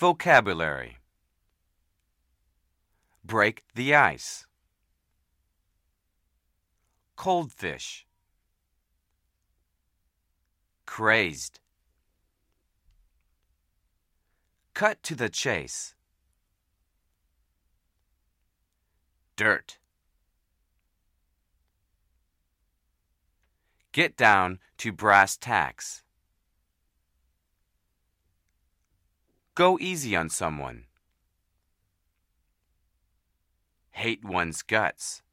Vocabulary. Break the ice. Coldfish. Crazed. Cut to the chase. Dirt. Get down to brass tacks. Go easy on someone. Hate one's guts.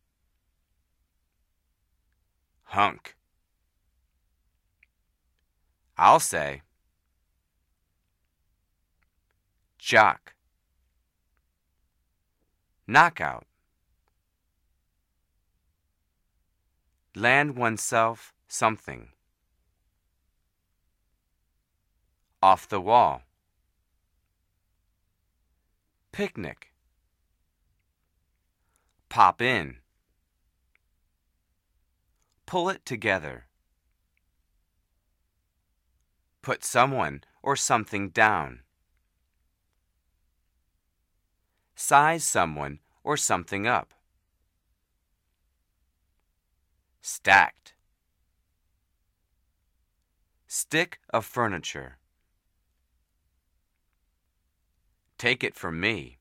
Hunk. I'll say. Jock. Knockout. Land oneself something. Off the wall. Picnic. Pop in. Pull it together. Put someone or something down. Size someone or something up. Stacked. Stick of furniture. Take it from me.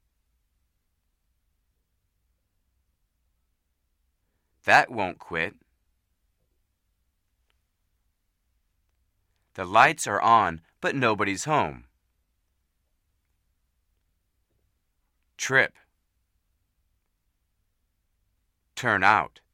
That won't quit. The lights are on, but nobody's home. Trip. Turn out.